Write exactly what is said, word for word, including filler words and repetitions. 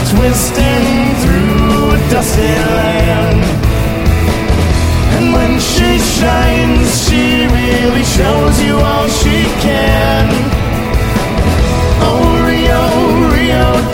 twisting through a dusty land. And when she shines, she really shows you all she can.